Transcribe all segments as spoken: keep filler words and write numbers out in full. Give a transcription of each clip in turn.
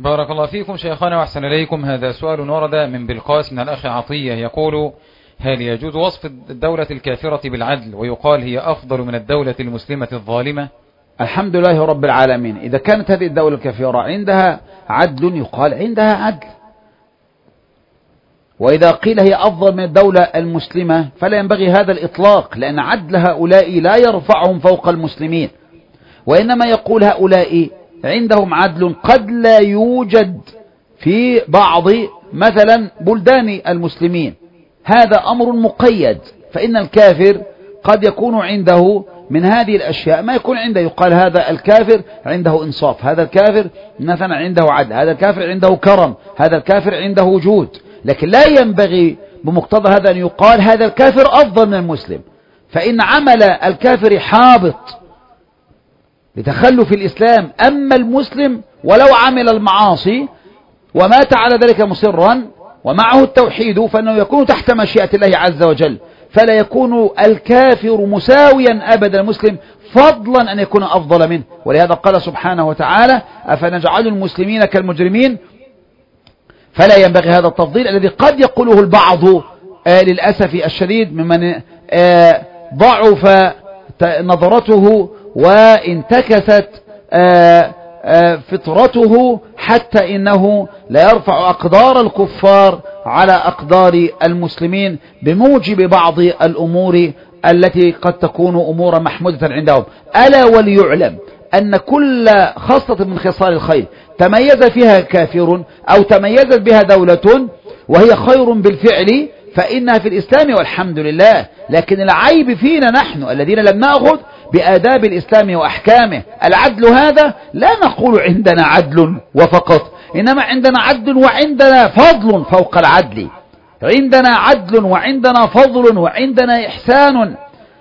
بارك الله فيكم شيخنا وأحسن إليكم. هذا سؤال ورد من بالقاس من الأخ عطية يقول: هل يجوز وصف الدولة الكافرة بالعدل ويقال هي أفضل من الدولة المسلمة الظالمة؟ الحمد لله رب العالمين. إذا كانت هذه الدولة الكافرة عندها عدل يقال عندها عدل، وإذا قيل هي أفضل من الدولة المسلمة فلا ينبغي هذا الإطلاق، لأن عدل هؤلاء لا يرفعهم فوق المسلمين، وإنما يقول هؤلاء عندهم عدل قد لا يوجد في بعض مثلا بلدان المسلمين. هذا أمر مقيد، فإن الكافر قد يكون عنده من هذه الأشياء ما يكون عنده، يقال هذا الكافر عنده إنصاف، هذا الكافر مثلا عنده عدل، هذا الكافر عنده كرم، هذا الكافر عنده وجود. لكن لا ينبغي بمقتضى هذا أن يقال هذا الكافر أفضل من المسلم، فإن عمل الكافر حابط لتخلف الإسلام. أما المسلم ولو عمل المعاصي ومات على ذلك مصرا ومعه التوحيد فإنه يكون تحت مشيئة الله عز وجل، فلا يكون الكافر مساويا أبدا المسلم، فضلا أن يكون أفضل منه. ولهذا قال سبحانه وتعالى: أفنجعل المسلمين كالمجرمين. فلا ينبغي هذا التفضيل الذي قد يقوله البعض آه للأسف الشديد ممن آه ضعف نظرته وانتكست آه آه فطرته، حتى إنه لا يرفع أقدار الكفار على أقدار المسلمين بموجب بعض الأمور التي قد تكون أمورا محمودة عندهم. ألا وليعلم أن كل خاصة من خصال الخير تميز فيها كافر أو تميزت بها دولة وهي خير بالفعل فإنها في الإسلام والحمد لله. لكن العيب فينا نحن الذين لم نأخذ بآداب الإسلام وأحكامه. العدل هذا لا نقول عندنا عدل وفقط، إنما عندنا عدل وعندنا فضل فوق العدل، عندنا عدل وعندنا فضل وعندنا إحسان،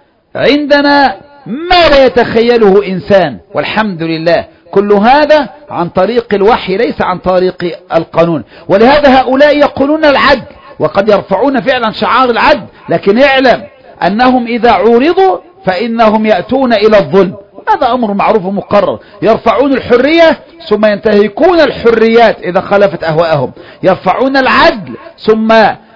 عندنا ما لا يتخيله إنسان، والحمد لله. كل هذا عن طريق الوحي ليس عن طريق القانون. ولهذا هؤلاء يقولون العدل وقد يرفعون فعلا شعار العدل، لكن اعلم أنهم إذا عورضوا فإنهم يأتون إلى الظلم، هذا أمر معروف ومقرر. يرفعون الحرية ثم ينتهكون الحريات إذا خالفت أهواءهم، يرفعون العدل ثم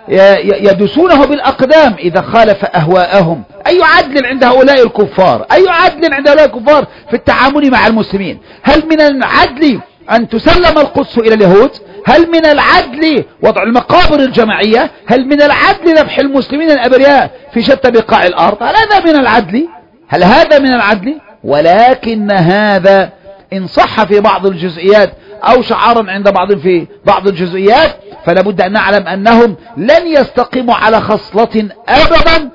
يدسونه بالأقدام إذا خالف أهواءهم. أي عدل عند هؤلاء الكفار؟ أي عدل عند هؤلاء الكفار في التعامل مع المسلمين؟ هل من العدل أن تسلم القدس إلى اليهود؟ هل من العدل وضع المقابر الجماعية؟ هل من العدل ذبح المسلمين الأبرياء في شتى بقاع الأرض؟ هل هذا من العدل؟ هل هذا من العدل؟ ولكن هذا إن صح في بعض الجزئيات أو شعارا عند بعض في بعض الجزئيات، فلا بد أن نعلم أنهم لن يستقيموا على خصلة أبدا.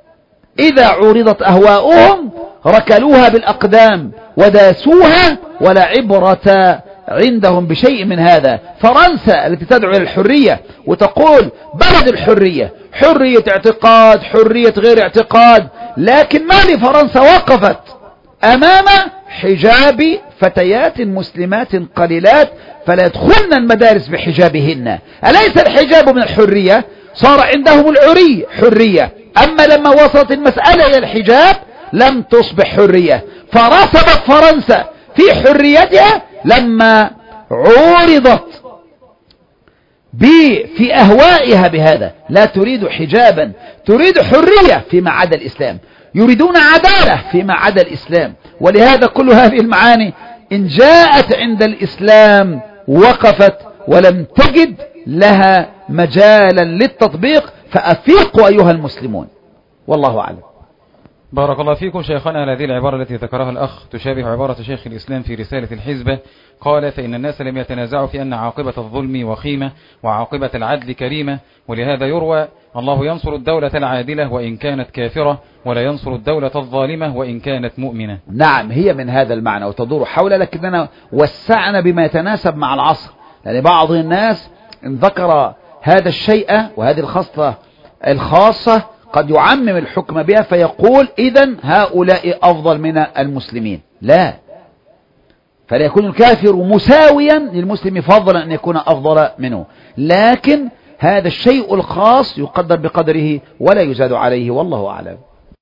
إذا عرضت أهواؤهم ركلوها بالأقدام وداسوها، ولا عبرة عندهم بشيء من هذا. فرنسا التي تدعو إلى الحرية وتقول بلد الحرية، حرية اعتقاد، حرية غير اعتقاد، لكن ما لفرنسا وقفت أمام حجاب فتيات مسلمات قليلات فلا يدخلن المدارس بحجابهن. أليس الحجاب من الحرية؟ صار عندهم العري حرية، أما لما وصلت المسألة إلى الحجاب لم تصبح حرية. فرسبت فرنسا في حريتها لما عورضت في أهوائها بهذا. لا تريد حجابا، تريد حرية فيما عدا الإسلام، يريدون عدالة فيما عدا الإسلام. ولهذا كل هذه المعاني إن جاءت عند الإسلام وقفت ولم تجد لها مجالا للتطبيق. فأفيقوا أيها المسلمون، والله أعلم. بارك الله فيكم شيخنا. هذه العبارة التي ذكرها الأخ تشابه عبارة شيخ الإسلام في رسالة الحزبة، قال: فإن الناس لم يتنازعوا في أن عاقبة الظلم وخيمة وعاقبة العدل كريمة، ولهذا يروى: الله ينصر الدولة العادلة وإن كانت كافرة، ولا ينصر الدولة الظالمة وإن كانت مؤمنة. نعم، هي من هذا المعنى وتدور حول، لكننا وسعنا بما يتناسب مع العصر، لأن بعض الناس إن ذكر هذا الشيء وهذه الخصلة الخاصة قد يعمم الحكم بها فيقول إذن هؤلاء أفضل من المسلمين. لا، فلا يكون الكافر مساويا للمسلم فضلا أن يكون أفضل منه، لكن هذا الشيء الخاص يقدر بقدره ولا يزاد عليه، والله أعلم.